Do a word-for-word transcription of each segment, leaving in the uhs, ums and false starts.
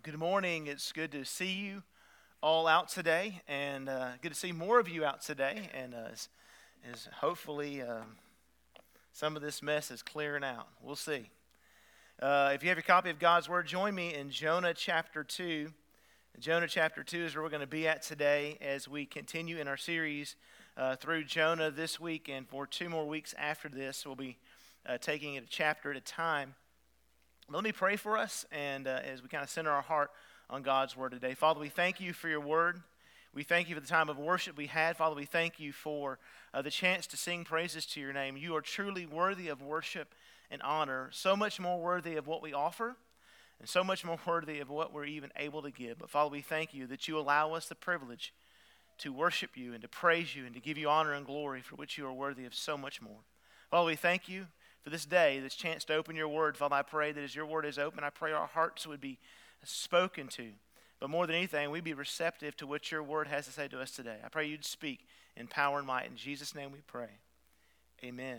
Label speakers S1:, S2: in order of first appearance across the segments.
S1: Good morning. It's good to see you all out today, and uh, good to see more of you out today. And uh, as, as hopefully uh, some of this mess is clearing out. We'll see. Uh, if you have your copy of God's Word, join me in Jonah chapter two. Jonah chapter two is where we're going to be at today as we continue in our series uh, through Jonah this week, and for two more weeks after this, we'll be uh, taking it a chapter at a time. Let me pray for us, and uh, as we kind of center our heart on God's Word today. Father, we thank you for your Word. We thank you for the time of worship we had. Father, we thank you for uh, the chance to sing praises to your name. You are truly worthy of worship and honor, so much more worthy of what we offer, and so much more worthy of what we're even able to give. But Father, we thank you that you allow us the privilege to worship you and to praise you and to give you honor and glory for which you are worthy of so much more. Father, we thank you for this day, this chance to open your word. Father, I pray that as your word is open, I pray our hearts would be spoken to. But more than anything, we'd be receptive to what your word has to say to us today. I pray you'd speak in power and might. In Jesus' name we pray. Amen.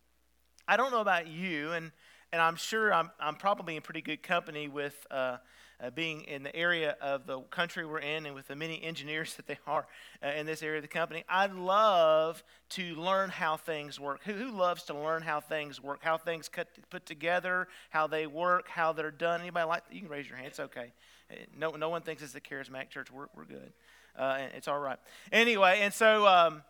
S1: I don't know about you, and, and I'm sure I'm, I'm probably in pretty good company with uh, uh, being in the area of the country we're in and with the many engineers that they are uh, in this area of the company. I love to learn how things work. Who, who loves to learn how things work, how things cut, put together, how they work, how they're done? Anybody like that? You can raise your hand. It's okay. No, no one thinks it's the charismatic church. We're, we're good. Uh, it's all right. Anyway, and so... Um,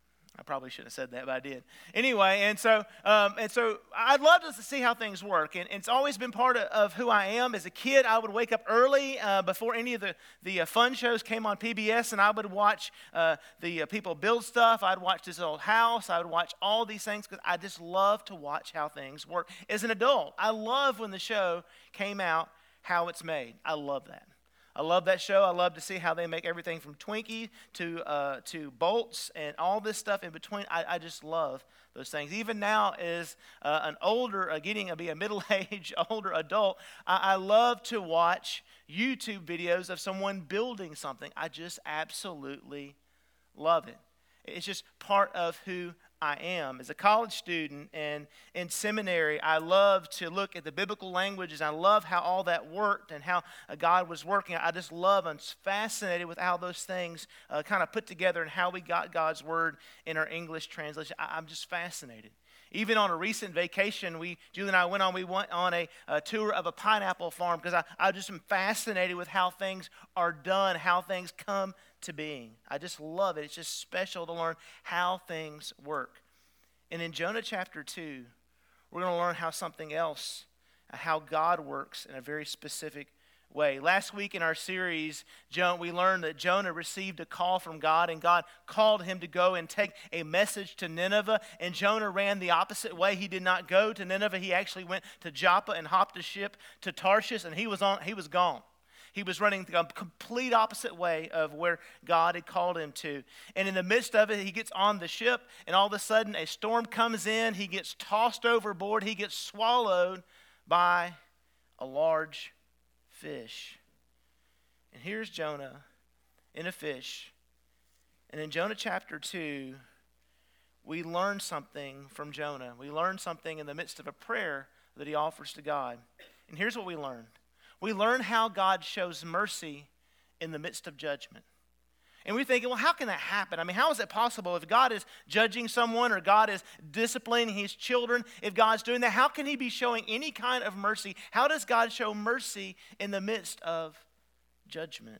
S1: I probably shouldn't have said that, but I did. Anyway, and so um, and so I'd love to see how things work. And, and it's always been part of, of who I am. As a kid, I would wake up early uh, before any of the, the uh, fun shows came on P B S, and I would watch uh, the uh, people build stuff. I'd watch this old house. I would watch all these things because I just love to watch how things work. As an adult, I love when the show came out, how it's made. I love that. I love that show. I love to see how they make everything from Twinkie to uh, to bolts and all this stuff in between. I, I just love those things. Even now, as uh, an older, uh, getting to be a middle-aged, older adult, I, I love to watch YouTube videos of someone building something. I just absolutely love it. It's just part of who I am. As a college student and in seminary, I love to look at the biblical languages. I love how all that worked and how uh, God was working. I just love and fascinated with how those things uh, kind of put together and how we got God's word in our English translation. I, I'm just fascinated. Even on a recent vacation, we Julie and I went on. We went on a, a tour of a pineapple farm because I, I just am fascinated with how things are done, how things come to being. I just love it. It's just special to learn how things work. And in Jonah chapter two, we're going to learn how something else, how God works in a very specific way. Last week in our series, we learned that Jonah received a call from God, and God called him to go and take a message to Nineveh, and Jonah ran the opposite way. He did not go to Nineveh. He actually went to Joppa and hopped a ship to Tarshish, and he was on. He was gone. He was running the complete opposite way of where God had called him to. And in the midst of it, he gets on the ship, and all of a sudden a storm comes in. He gets tossed overboard. He gets swallowed by a large fish. And here's Jonah in a fish. And in Jonah chapter two, we learn something from Jonah. We learn something in the midst of a prayer that he offers to God. And here's what we learned. We learn how God shows mercy in the midst of judgment. And we're thinking, well, how can that happen? I mean, how is it possible? If God is judging someone or God is disciplining his children, if God's doing that, how can he be showing any kind of mercy? How does God show mercy in the midst of judgment?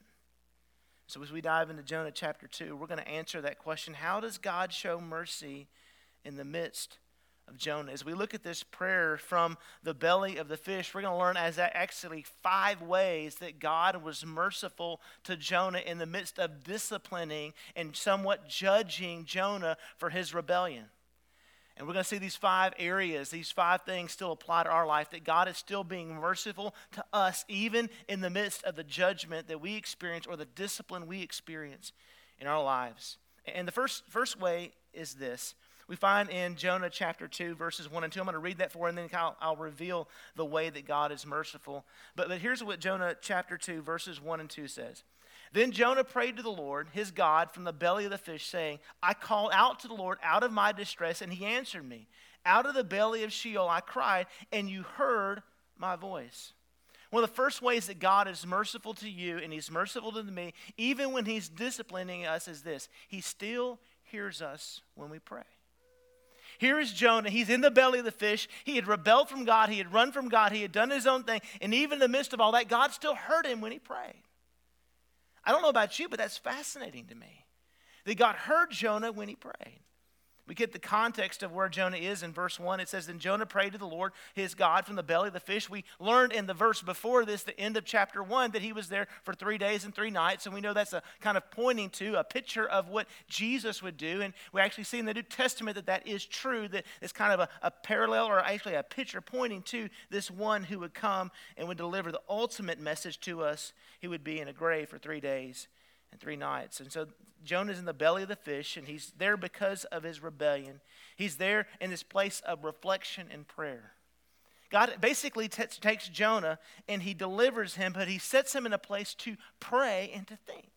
S1: So as we dive into Jonah chapter two, we're going to answer that question. How does God show mercy in the midst of Jonah? As we look at this prayer from the belly of the fish, we're going to learn as that actually five ways that God was merciful to Jonah in the midst of disciplining and somewhat judging Jonah for his rebellion. And we're going to see these five areas, these five things still apply to our life, that God is still being merciful to us even in the midst of the judgment that we experience or the discipline we experience in our lives. And the first, first way is this. We find in Jonah chapter two, verses one and two. I'm going to read that for you, and then I'll, I'll reveal the way that God is merciful. But, but here's what Jonah chapter two, verses one and two says. Then Jonah prayed to the Lord, his God, from the belly of the fish, saying, I called out to the Lord out of my distress, and he answered me. Out of the belly of Sheol I cried, and you heard my voice. One of the first ways that God is merciful to you and he's merciful to me, even when he's disciplining us, is this. He still hears us when we pray. Here is Jonah. He's in the belly of the fish. He had rebelled from God. He had run from God. He had done his own thing. And even in the midst of all that, God still heard him when he prayed. I don't know about you, but that's fascinating to me. That God heard Jonah when he prayed. We get the context of where Jonah is in verse one. It says, then Jonah prayed to the Lord, his God, from the belly of the fish. We learned in the verse before this, the end of chapter one, that he was there for three days and three nights. And we know that's a kind of pointing to a picture of what Jesus would do. And we actually see in the New Testament that that is true, that it's kind of a, a parallel or actually a picture pointing to this one who would come and would deliver the ultimate message to us. He would be in a grave for three days and three nights. And so Jonah's in the belly of the fish, and he's there because of his rebellion. He's there in this place of reflection and prayer. God basically t- takes Jonah and he delivers him, but he sets him in a place to pray and to think.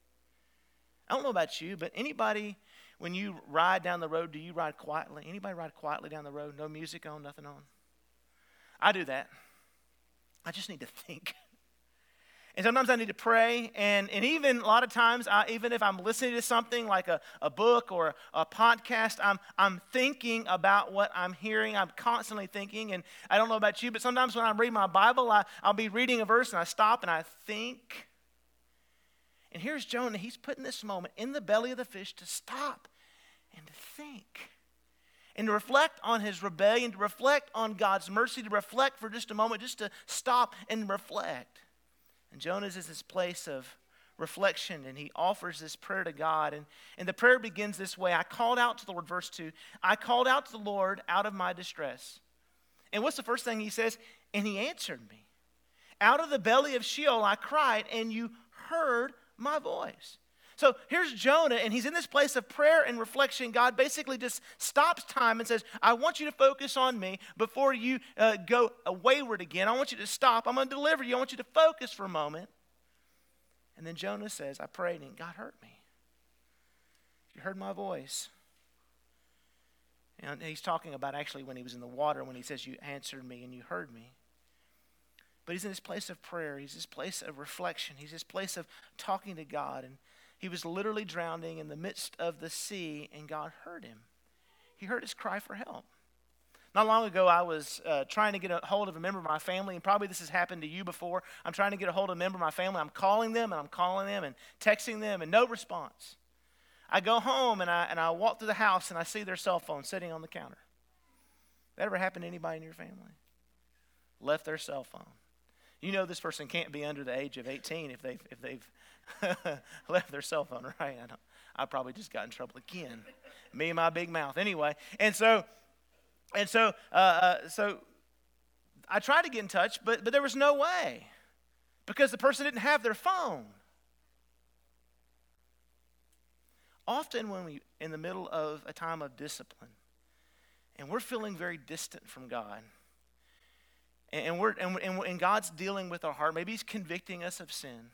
S1: I don't know about you, but anybody, when you ride down the road, do you ride quietly? Anybody ride quietly down the road? No music on, nothing on? I do that. I just need to think. And sometimes I need to pray, and, and even a lot of times, I, even if I'm listening to something like a, a book or a, a podcast, I'm, I'm thinking about what I'm hearing. I'm constantly thinking, and I don't know about you, but sometimes when I'm reading my Bible, I, I'll be reading a verse, and I stop, and I think. And here's Jonah. He's put in this moment in the belly of the fish to stop and to think. And to reflect on his rebellion, to reflect on God's mercy, to reflect for just a moment, just to stop and reflect. And Jonah's in this place of reflection, and he offers this prayer to God. And, and the prayer begins this way. I called out to the Lord, verse two. I called out to the Lord out of my distress. And what's the first thing he says? And he answered me. Out of the belly of Sheol I cried, and you heard my voice. So here's Jonah, and he's in this place of prayer and reflection. God basically just stops time and says, I want you to focus on me before you uh, go wayward again. I want you to stop. I'm going to deliver you. I want you to focus for a moment. And then Jonah says, I prayed, and God heard me. You heard my voice. And he's talking about actually when he was in the water, when he says, you answered me and you heard me. But he's in this place of prayer. He's this place of reflection. He's this place of talking to God. And he was literally drowning in the midst of the sea, and God heard him. He heard his cry for help. Not long ago, I was uh, trying to get a hold of a member of my family, and probably this has happened to you before. I'm trying to get a hold of a member of my family. I'm calling them, and I'm calling them, and texting them, and no response. I go home, and I, and I walk through the house, and I see their cell phone sitting on the counter. That ever happened to anybody in your family? Left their cell phone. You know this person can't be under the age of eighteen if they've if they've left their cell phone, right? I, don't, I probably just got in trouble again. Me and my big mouth. Anyway, and so and so uh, uh, so I tried to get in touch, but but there was no way because the person didn't have their phone. Often when we in the middle of a time of discipline, and we're feeling very distant from God. And, we're, and, and God's dealing with our heart. Maybe he's convicting us of sin.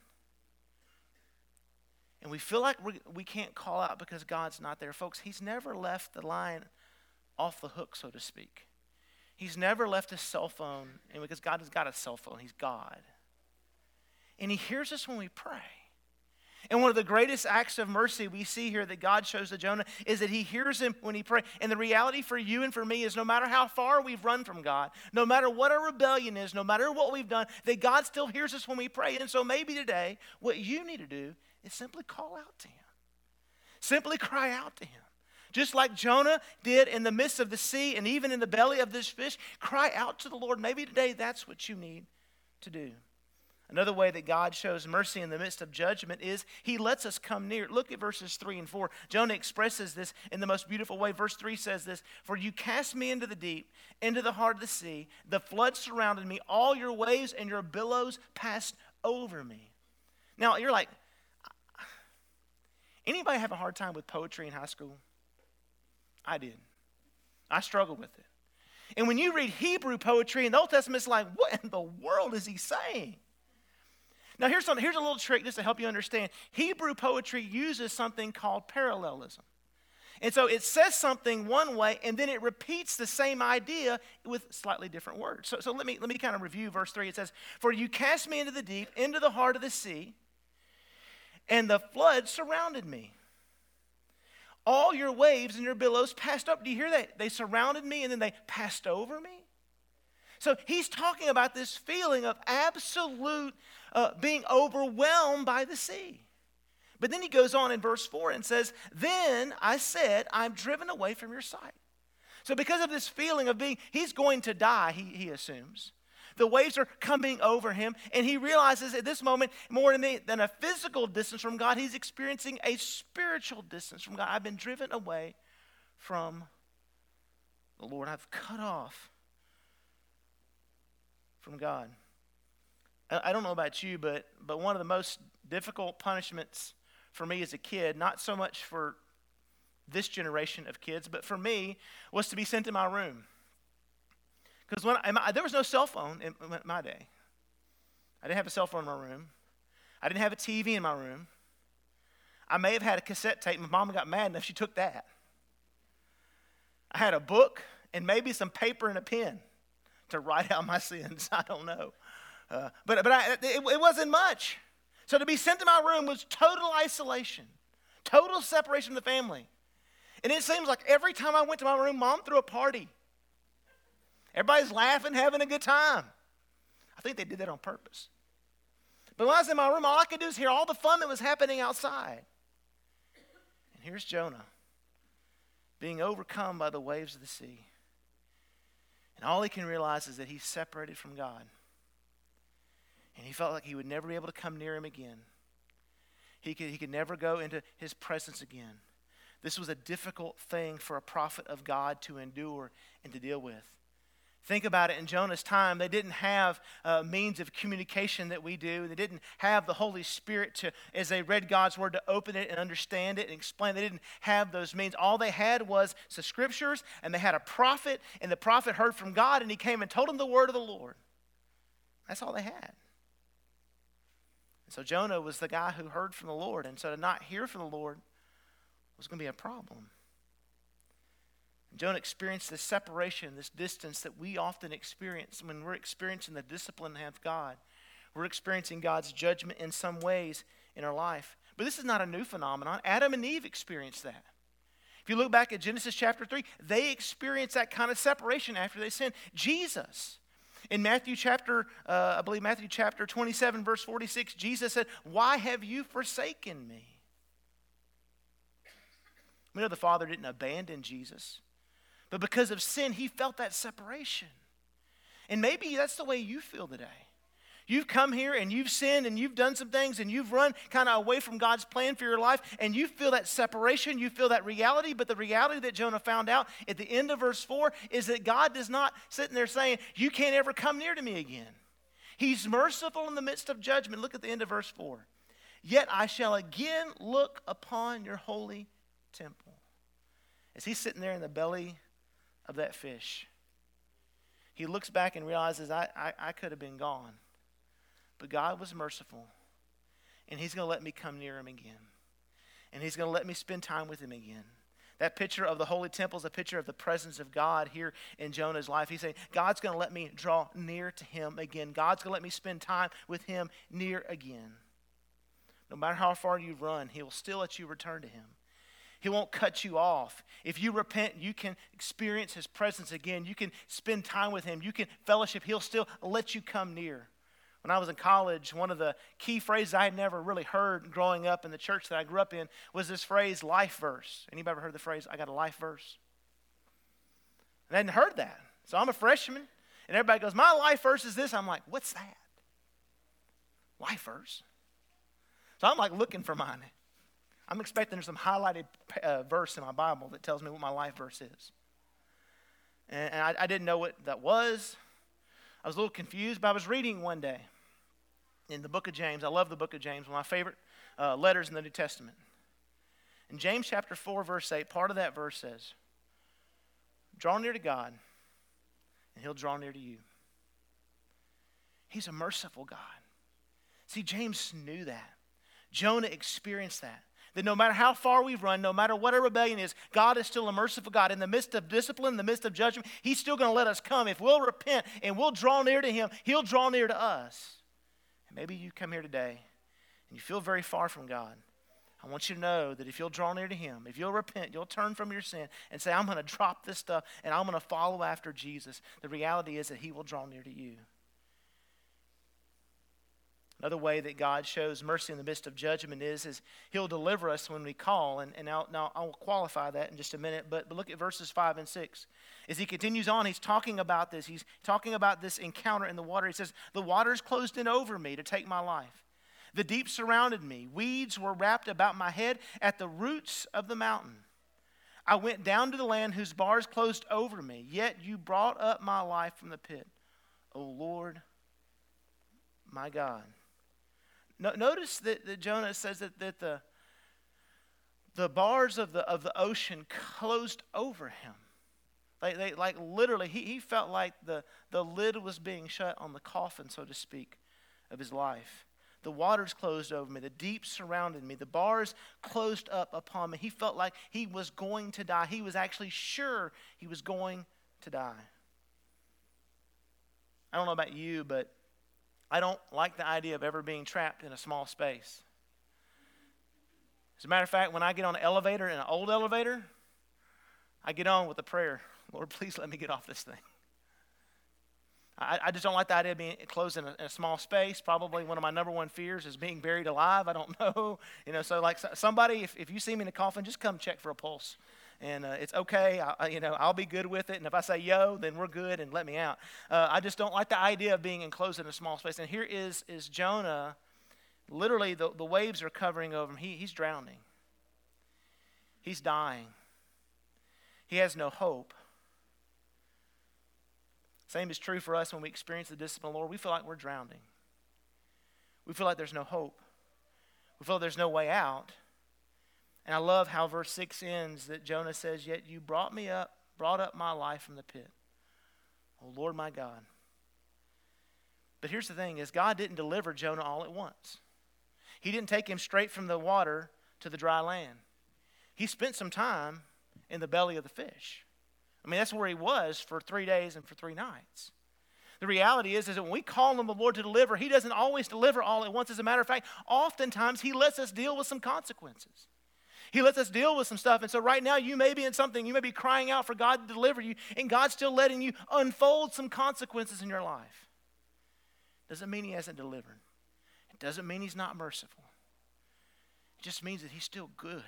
S1: And we feel like we we can't call out because God's not there. Folks, he's never left the line off the hook, so to speak. He's never left his cell phone, and because God has got a cell phone, he's God. And he hears us when we pray. And one of the greatest acts of mercy we see here that God shows to Jonah is that he hears him when he prays. And the reality for you and for me is no matter how far we've run from God, no matter what our rebellion is, no matter what we've done, that God still hears us when we pray. And so maybe today, what you need to do is simply call out to him. Simply cry out to him. Just like Jonah did in the midst of the sea and even in the belly of this fish, cry out to the Lord. Maybe today that's what you need to do. Another way that God shows mercy in the midst of judgment is he lets us come near. Look at verses three and four. Jonah expresses this in the most beautiful way. Verse three says this, for you cast me into the deep, into the heart of the sea. The flood surrounded me. All your waves and your billows passed over me. Now, you're like, anybody have a hard time with poetry in high school? I did. I struggled with it. And when you read Hebrew poetry in the Old Testament, it's like, what in the world is he saying? Now, here's, some, here's a little trick just to help you understand. Hebrew poetry uses something called parallelism. And so it says something one way, and then it repeats the same idea with slightly different words. So, so let me let me kind of review verse three. It says, "For you cast me into the deep, into the heart of the sea, and the flood surrounded me. All your waves and your billows passed up." Do you hear that? They surrounded me, and then they passed over me. So he's talking about this feeling of absolute uh, being overwhelmed by the sea. But then he goes on in verse four and says, "Then I said, I'm driven away from your sight." So because of this feeling of being, he's going to die, he, he assumes. The waves are coming over him, and he realizes at this moment, more than, the, than a physical distance from God, he's experiencing a spiritual distance from God. I've been driven away from the Lord. I've cut off from God. I, I don't know about you, but, but one of the most difficult punishments for me as a kid, not so much for this generation of kids, but for me, was to be sent to my room. Because when I, there was no cell phone in my day. I didn't have a cell phone in my room. I didn't have a T V in my room. I may have had a cassette tape. My mom got mad enough she took that. I had a book and maybe some paper and a pen to write out my sins. I don't know. Uh, but but I, it, it wasn't much. So to be sent to my room was total isolation, total separation from the family. And it seems like every time I went to my room, Mom threw a party. Everybody's laughing, having a good time. I think they did that on purpose. But when I was in my room, all I could do is hear all the fun that was happening outside. And here's Jonah being overcome by the waves of the sea. And all he can realize is that he's separated from God. And he felt like he would never be able to come near him again. He could, he could never go into his presence again. This was a difficult thing for a prophet of God to endure and to deal with. Think about it. In Jonah's time, they didn't have uh, means of communication that we do. They didn't have the Holy Spirit to, as they read God's word, to open it and understand it and explain. They didn't have those means. All they had was the scriptures, and they had a prophet, and the prophet heard from God, and he came and told them the word of the Lord. That's all they had. So Jonah was the guy who heard from the Lord, and so to not hear from the Lord was going to be a problem. And Jonah experienced this separation, this distance that we often experience when we're experiencing the discipline of God. We're experiencing God's judgment in some ways in our life. But this is not a new phenomenon. Adam and Eve experienced that. If you look back at Genesis chapter three, they experienced that kind of separation after they sinned. Jesus, in Matthew chapter, uh, I believe Matthew chapter twenty-seven, verse forty-six, Jesus said, "Why have you forsaken me?" We know the Father didn't abandon Jesus, but because of sin, he felt that separation. And maybe that's the way you feel today. You've come here and you've sinned and you've done some things and you've run kind of away from God's plan for your life, and you feel that separation, you feel that reality. But the reality that Jonah found out at the end of verse four is that God is not sitting there saying, "You can't ever come near to me again." He's merciful in the midst of judgment. Look at the end of verse four. "Yet I shall again look upon your holy temple." As he's sitting there in the belly of that fish, he looks back and realizes, I, I, I could have been gone. But God was merciful, and he's going to let me come near him again. And he's going to let me spend time with him again. That picture of the holy temple is a picture of the presence of God here in Jonah's life. He's saying, God's going to let me draw near to him again. God's going to let me spend time with him near again. No matter how far you run, he will still let you return to him. He won't cut you off. If you repent, you can experience his presence again. You can spend time with him. You can fellowship. He'll still let you come near. When I was in college, one of the key phrases I had never really heard growing up in the church that I grew up in was this phrase, life verse. Anybody ever heard the phrase, "I got a life verse"? And I hadn't heard that. So I'm a freshman, and everybody goes, "My life verse is this." I'm like, "What's that? Life verse?" So I'm like looking for mine. I'm expecting there's some highlighted uh, verse in my Bible that tells me what my life verse is. And, and I, I didn't know what that was. I was a little confused, but I was reading one day in the book of James. I love the book of James, one of my favorite uh, letters in the New Testament. In James chapter four, verse eight, part of that verse says, "Draw near to God, and he'll draw near to you." He's a merciful God. See, James knew that. Jonah experienced that. That no matter how far we've run, no matter what our rebellion is, God is still a merciful God. In the midst of discipline, in the midst of judgment, He's still going to let us come. If we'll repent and we'll draw near to Him, He'll draw near to us. And maybe you come here today and you feel very far from God. I want you to know that if you'll draw near to Him, if you'll repent, you'll turn from your sin and say, I'm going to drop this stuff and I'm going to follow after Jesus, the reality is that He will draw near to you. Another way that God shows mercy in the midst of judgment is, is He'll deliver us when we call. And, and now, now I'll qualify that in just a minute, but, but look at verses five and six. As he continues on, he's talking about this. He's talking about this encounter in the water. He says, the waters closed in over me to take my life. The deep surrounded me. Weeds were wrapped about my head at the roots of the mountain. I went down to the land whose bars closed over me, yet you brought up my life from the pit. O Lord, my God. No, notice that, that Jonah says that, that the, the bars of the, of the ocean closed over him. Like, they, like literally, he, he felt like the, the lid was being shut on the coffin, so to speak, of his life. The waters closed over me. The deep surrounded me. The bars closed up upon me. He felt like he was going to die. He was actually sure he was going to die. I don't know about you, but I don't like the idea of ever being trapped in a small space. As a matter of fact, when I get on an elevator, in an old elevator, I get on with a prayer. Lord, please let me get off this thing. I, I just don't like the idea of being closed in a, in a small space. Probably one of my number one fears is being buried alive. I don't know. You know, so like somebody, if, if you see me in a coffin, just come check for a pulse. And uh, it's okay. I, you know, I'll be good with it. And if I say yo, then we're good and let me out. Uh, I just don't like the idea of being enclosed in a small space. And here is, is Jonah. Literally, the, the waves are covering over him. He, he's drowning. He's dying. He has no hope. Same is true for us when we experience the discipline of the Lord. We feel like we're drowning. We feel like there's no hope. We feel like there's no way out. And I love how verse six ends, that Jonah says, yet you brought me up, brought up my life from the pit. Oh, Lord my God. But here's the thing, is God didn't deliver Jonah all at once. He didn't take him straight from the water to the dry land. He spent some time in the belly of the fish. I mean, that's where he was for three days and for three nights. The reality is, is that when we call on the Lord to deliver, He doesn't always deliver all at once. As a matter of fact, oftentimes He lets us deal with some consequences. He lets us deal with some stuff. And so right now you may be in something, you may be crying out for God to deliver you, and God's still letting you unfold some consequences in your life. Doesn't mean He hasn't delivered. It doesn't mean He's not merciful. It just means that He's still good.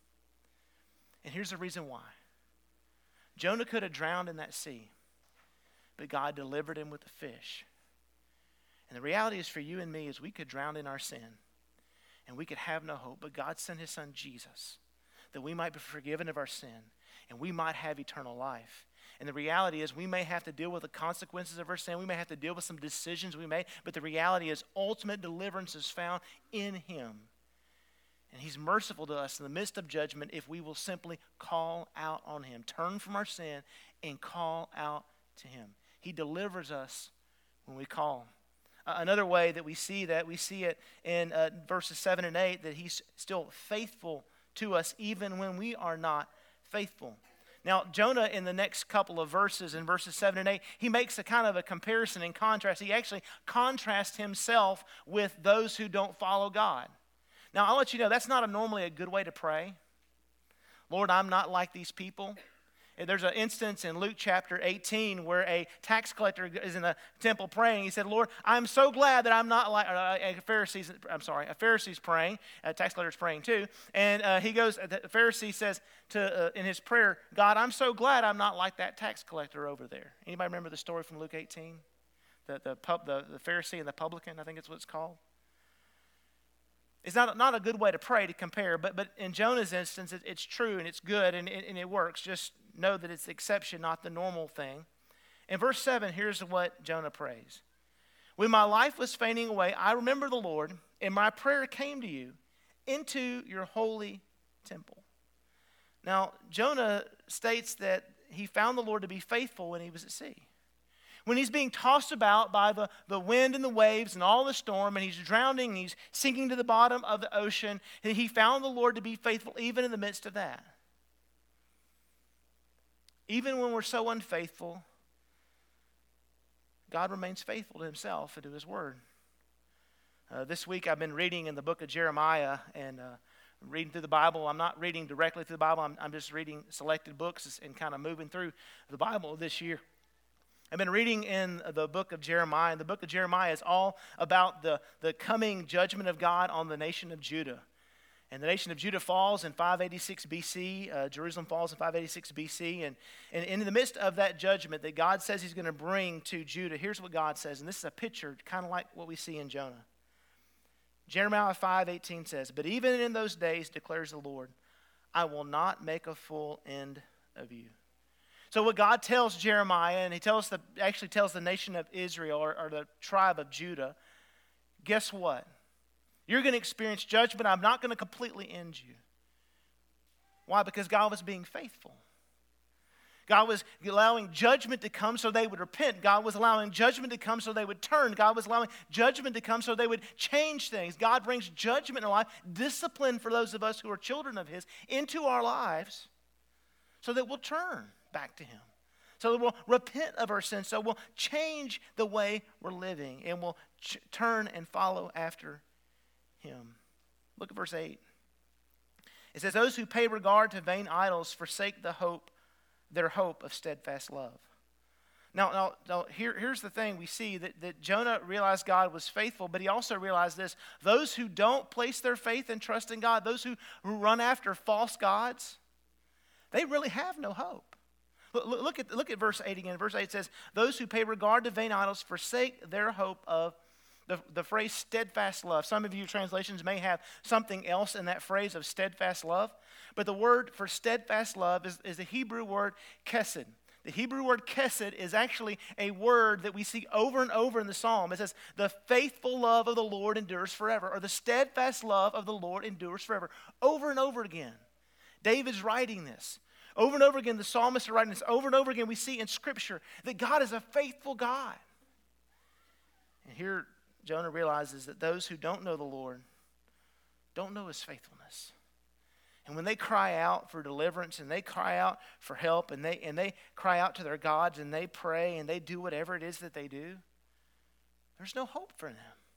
S1: And here's the reason why. Jonah could have drowned in that sea, but God delivered him with the fish. And the reality is for you and me is we could drown in our sin and we could have no hope, but God sent His Son Jesus that we might be forgiven of our sin and we might have eternal life. And the reality is we may have to deal with the consequences of our sin. We may have to deal with some decisions we made, but the reality is ultimate deliverance is found in Him. And He's merciful to us in the midst of judgment if we will simply call out on Him, turn from our sin, and call out to Him. He delivers us when we call. Uh, another way that we see that, we see it in uh, verses seven and eight, that He's still faithful to us even when we are not faithful. Now, Jonah in the next couple of verses, in verses seven and eight, he makes a kind of a comparison and contrast. He actually contrasts himself with those who don't follow God. Now, I'll let you know, that's not a, normally a good way to pray. Lord, I'm not like these people. There's an instance in Luke chapter eighteen where a tax collector is in the temple praying. He said, Lord, I'm so glad that I'm not like, uh, a Pharisee's, I'm sorry, a Pharisee's praying. A tax collector's praying too. And uh, he goes, the Pharisee says to uh, in his prayer, God, I'm so glad I'm not like that tax collector over there. Anybody remember the story from Luke eighteen? The, the, pub, the, the Pharisee and the publican, I think it's what it's called. It's not, not a good way to pray, to compare, but, but in Jonah's instance, it, it's true and it's good and, and it works. Just know that it's the exception, not the normal thing. In verse seven, here's what Jonah prays. When my life was fading away, I remembered the Lord, and my prayer came to you into your holy temple. Now, Jonah states that he found the Lord to be faithful when he was at sea. When he's being tossed about by the, the wind and the waves and all the storm, and he's drowning, and he's sinking to the bottom of the ocean, and he found the Lord to be faithful even in the midst of that. Even when we're so unfaithful, God remains faithful to himself and to his word. Uh, this week I've been reading in the book of Jeremiah, and uh, reading through the Bible. I'm not reading directly through the Bible. I'm, I'm just reading selected books and kind of moving through the Bible this year. I've been reading in the book of Jeremiah, and the book of Jeremiah is all about the, the coming judgment of God on the nation of Judah. And the nation of Judah falls in five eighty-six B C. Uh, Jerusalem falls in five eighty-six B C. And, and in the midst of that judgment that God says he's going to bring to Judah, here's what God says. And this is a picture kind of like what we see in Jonah. Jeremiah five eighteen says, "But even in those days, declares the Lord, I will not make a full end of you." So what God tells Jeremiah, and he tells the actually tells the nation of Israel, or, or the tribe of Judah, guess what? You're going to experience judgment. I'm not going to completely end you. Why? Because God was being faithful. God was allowing judgment to come so they would repent. God was allowing judgment to come so they would turn. God was allowing judgment to come so they would change things. God brings judgment in life, discipline for those of us who are children of his, into our lives so that we'll turn back to him. So that we'll repent of our sins. So we'll change the way we're living, and we'll ch- turn and follow after him. Look at verse eight. It says, "Those who pay regard to vain idols forsake the hope, their hope of steadfast love." Now, now, now here, here's the thing we see, that, that Jonah realized God was faithful, but he also realized this. Those who don't place their faith and trust in God, those who, who run after false gods, they really have no hope. Look, look, at, look at verse eight again. Verse eight says, "Those who pay regard to vain idols forsake their hope of," the, the phrase steadfast love. Some of your translations may have something else in that phrase of steadfast love, but the word for steadfast love is, is the Hebrew word kesed. The Hebrew word kesed is actually a word that we see over and over in the psalm. It says, "The faithful love of the Lord endures forever," or "the steadfast love of the Lord endures forever," over and over again. David's writing this. Over and over again, the psalmists are writing this. Over and over again, we see in Scripture that God is a faithful God. And here, Jonah realizes that those who don't know the Lord don't know his faithfulness. And when they cry out for deliverance, and they cry out for help, and they and they cry out to their gods, and they pray, and they do whatever it is that they do, there's no hope for them.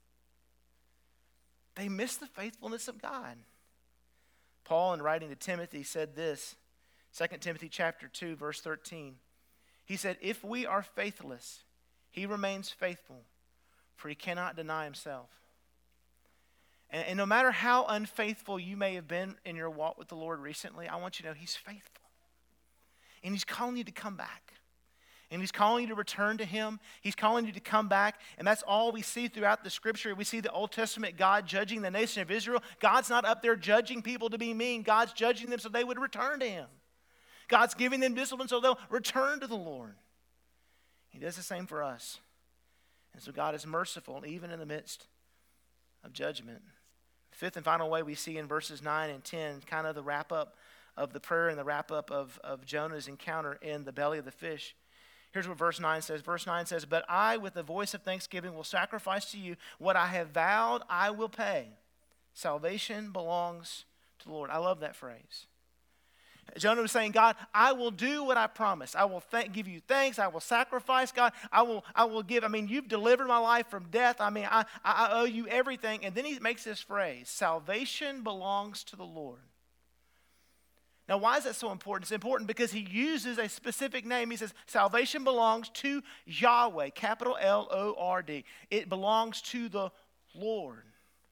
S1: They miss the faithfulness of God. Paul, in writing to Timothy, said this, Second Timothy chapter two, verse thirteen. He said, "If we are faithless, he remains faithful, for he cannot deny himself." And, and no matter how unfaithful you may have been in your walk with the Lord recently, I want you to know he's faithful. And he's calling you to come back. And he's calling you to return to him. He's calling you to come back. And that's all we see throughout the Scripture. We see the Old Testament God judging the nation of Israel. God's not up there judging people to be mean. God's judging them so they would return to him. God's giving them discipline so they'll return to the Lord. He does the same for us. And so God is merciful even in the midst of judgment. The fifth and final way we see in verses nine and ten, kind of the wrap-up of the prayer and the wrap-up of, of Jonah's encounter in the belly of the fish. Here's what verse nine says. Verse nine says, "But I, with the voice of thanksgiving, will sacrifice to you. What I have vowed, I will pay. Salvation belongs to the Lord." I love that phrase. Jonah was saying, God, I will do what I promised. I will th- give you thanks. I will sacrifice, God. I will I will give. I mean, you've delivered my life from death. I mean, I, I owe you everything. And then he makes this phrase, salvation belongs to the Lord. Now, why is that so important? It's important because he uses a specific name. He says, salvation belongs to Yahweh, capital L O R D. It belongs to the Lord.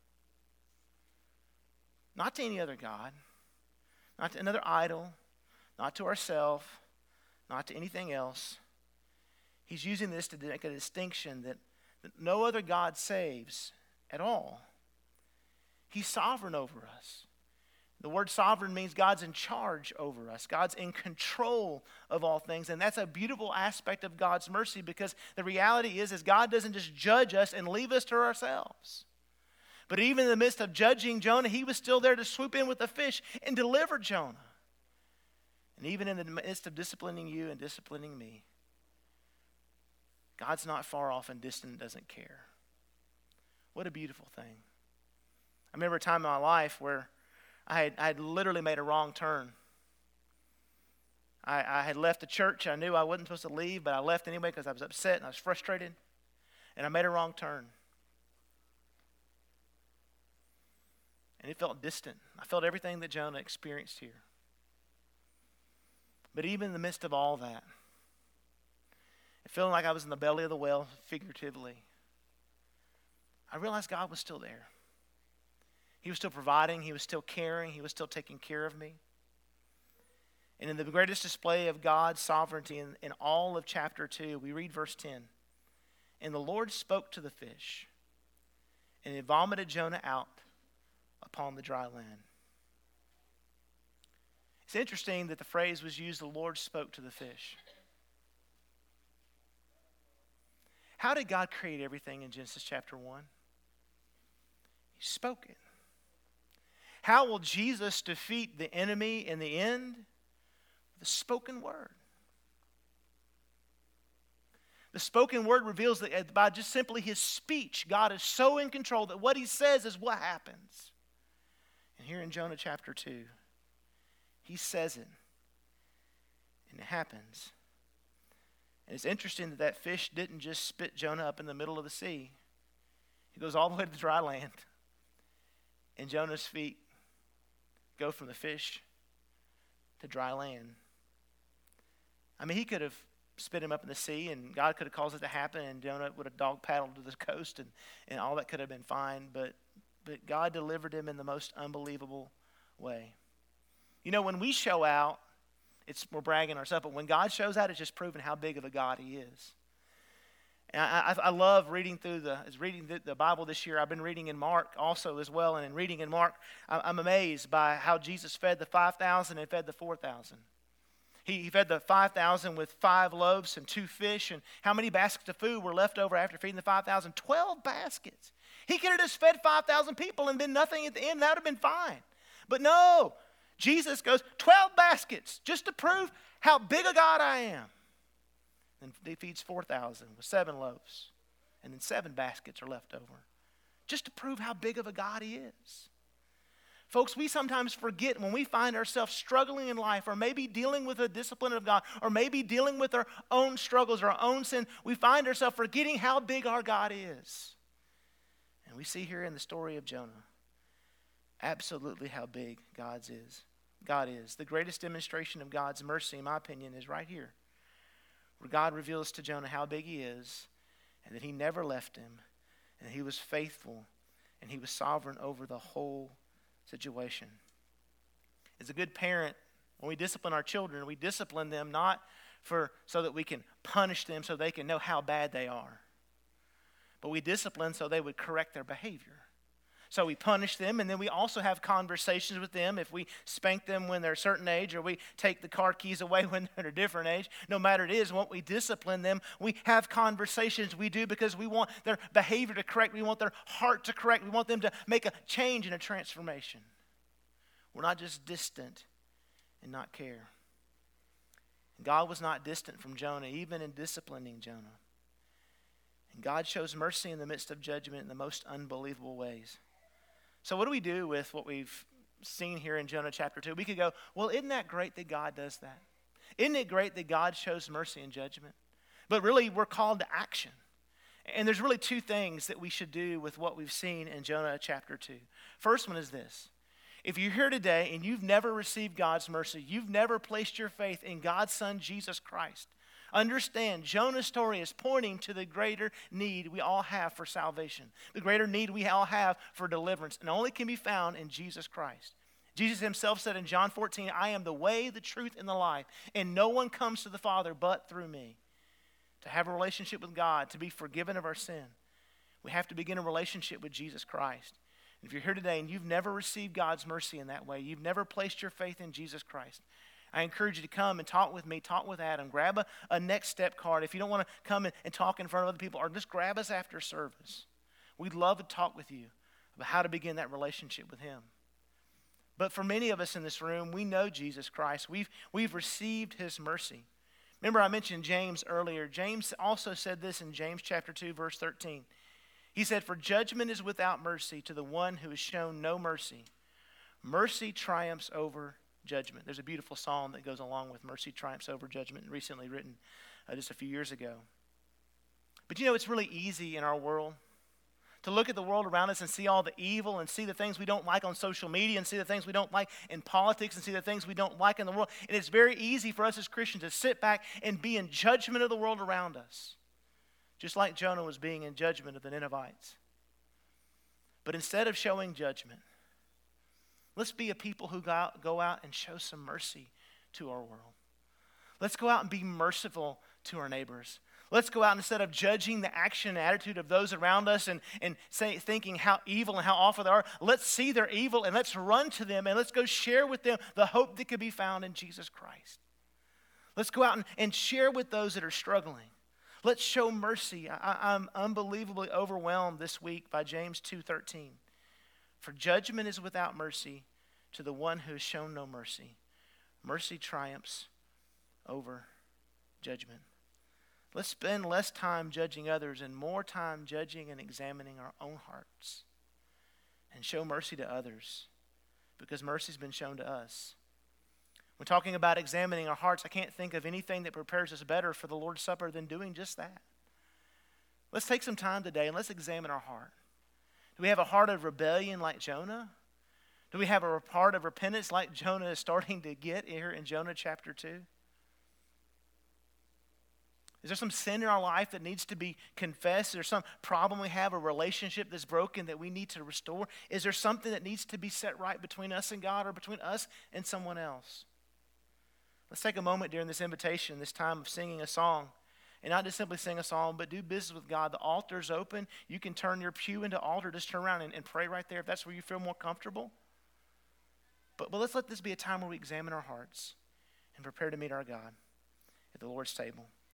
S1: Not to any other God. Not to another idol, not to ourselves, not to anything else. He's using this to make a distinction that, that no other God saves at all. He's sovereign over us. The word sovereign means God's in charge over us. God's in control of all things. And that's a beautiful aspect of God's mercy, because the reality is, is God doesn't just judge us and leave us to ourselves. But even in the midst of judging Jonah, he was still there to swoop in with a fish and deliver Jonah. And even in the midst of disciplining you and disciplining me, God's not far off and distant and doesn't care. What a beautiful thing. I remember a time in my life where I had, I had literally made a wrong turn. I, I had left the church. I knew I wasn't supposed to leave, but I left anyway because I was upset and I was frustrated. And I made a wrong turn. And it felt distant. I felt everything that Jonah experienced here. But even in the midst of all that, it feeling like I was in the belly of the whale, figuratively, I realized God was still there. He was still providing. He was still caring. He was still taking care of me. And in the greatest display of God's sovereignty in, in all of chapter two, we read verse ten. And the Lord spoke to the fish, and it vomited Jonah out upon the dry land. It's interesting that the phrase was used, the Lord spoke to the fish. How did God create everything in Genesis chapter one? He spoke it. How will Jesus defeat the enemy in the end? The spoken word. The spoken word reveals that by just simply his speech, God is so in control that what he says is what happens. And here in Jonah chapter two, he says it, and it happens. And it's interesting that that fish didn't just spit Jonah up in the middle of the sea. He goes all the way to the dry land, and Jonah's feet go from the fish to dry land. I mean, he could have spit him up in the sea, and God could have caused it to happen, and Jonah would have dog paddled to the coast, and, and all that could have been fine. But, but God delivered him in the most unbelievable way. You know, when we show out, it's we're bragging ourselves, but when God shows out, it's just proving how big of a God he is. And I, I, I love reading through the, is reading the, the Bible this year. I've been reading in Mark also as well, and in reading in Mark, I, I'm amazed by how Jesus fed the five thousand and fed the four thousand. He, he fed the five thousand with five loaves and two fish, and how many baskets of food were left over after feeding the five thousand? Twelve baskets. He could have just fed five thousand people and been nothing at the end. That would have been fine. But no, Jesus goes, twelve baskets, just to prove how big a God I am. And he feeds four thousand with seven loaves. And then seven baskets are left over. Just to prove how big of a God he is. Folks, we sometimes forget when we find ourselves struggling in life, or maybe dealing with the discipline of God, or maybe dealing with our own struggles, or our own sin, we find ourselves forgetting how big our God is. And we see here in the story of Jonah, absolutely how big God's is. God is. The greatest demonstration of God's mercy, in my opinion, is right here, where God reveals to Jonah how big he is, and that he never left him, and he was faithful, and he was sovereign over the whole situation. As a good parent, when we discipline our children, we discipline them not for so that we can punish them so they can know how bad they are, but we discipline so they would correct their behavior. So we punish them, and then we also have conversations with them. If we spank them when they're a certain age, or we take the car keys away when they're at a different age, no matter it is, when we discipline them, we have conversations. We do because we want their behavior to correct. We want their heart to correct. We want them to make a change and a transformation. We're not just distant and not care. And God was not distant from Jonah, even in disciplining Jonah. And God shows mercy in the midst of judgment in the most unbelievable ways. So what do we do with what we've seen here in Jonah chapter two? We could go, well, isn't that great that God does that? Isn't it great that God shows mercy and judgment? But really, we're called to action. And there's really two things that we should do with what we've seen in Jonah chapter two. First one is this. If you're here today and you've never received God's mercy, you've never placed your faith in God's Son, Jesus Christ, understand, Jonah's story is pointing to the greater need we all have for salvation, the greater need we all have for deliverance, and only can be found in Jesus Christ. Jesus himself said in John fourteen, I am the way, the truth, and the life, and no one comes to the Father but through me. To have a relationship with God, to be forgiven of our sin, we have to begin a relationship with Jesus Christ. And if you're here today and you've never received God's mercy in that way, you've never placed your faith in Jesus Christ, I encourage you to come and talk with me, talk with Adam. Grab a, a next step card. If you don't want to come and, and talk in front of other people, or just grab us after service. We'd love to talk with you about how to begin that relationship with him. But for many of us in this room, we know Jesus Christ. We've, we've received his mercy. Remember I mentioned James earlier. James also said this in James chapter two, verse thirteen. He said, "For judgment is without mercy to the one who has shown no mercy. Mercy triumphs over judgment." There's a beautiful psalm that goes along with mercy triumphs over judgment, recently written uh, just a few years ago. But you know, it's really easy in our world to look at the world around us and see all the evil and see the things we don't like on social media and see the things we don't like in politics and see the things we don't like in the world. And it's very easy for us as Christians to sit back and be in judgment of the world around us, just like Jonah was being in judgment of the Ninevites. But instead of showing judgment, let's be a people who go out, go out and show some mercy to our world. Let's go out and be merciful to our neighbors. Let's go out and instead of judging the action and attitude of those around us and, and say, thinking how evil and how awful they are, let's see their evil and let's run to them and let's go share with them the hope that can be found in Jesus Christ. Let's go out and, and share with those that are struggling. Let's show mercy. I, I'm unbelievably overwhelmed this week by James two thirteen. "For judgment is without mercy to the one who has shown no mercy. Mercy triumphs over judgment." Let's spend less time judging others and more time judging and examining our own hearts. And show mercy to others because mercy's been shown to us. When talking about examining our hearts, I can't think of anything that prepares us better for the Lord's Supper than doing just that. Let's take some time today and let's examine our heart. Do we have a heart of rebellion like Jonah? Do we have a heart of repentance like Jonah is starting to get here in Jonah chapter two? Is there some sin in our life that needs to be confessed? Is there some problem we have, a relationship that's broken that we need to restore? Is there something that needs to be set right between us and God or between us and someone else? Let's take a moment during this invitation, this time of singing a song, and not just simply sing a song, but do business with God. The altar's open. You can turn your pew into altar. Just turn around and, and pray right there if that's where you feel more comfortable. But, but let's let this be a time where we examine our hearts and prepare to meet our God at the Lord's table.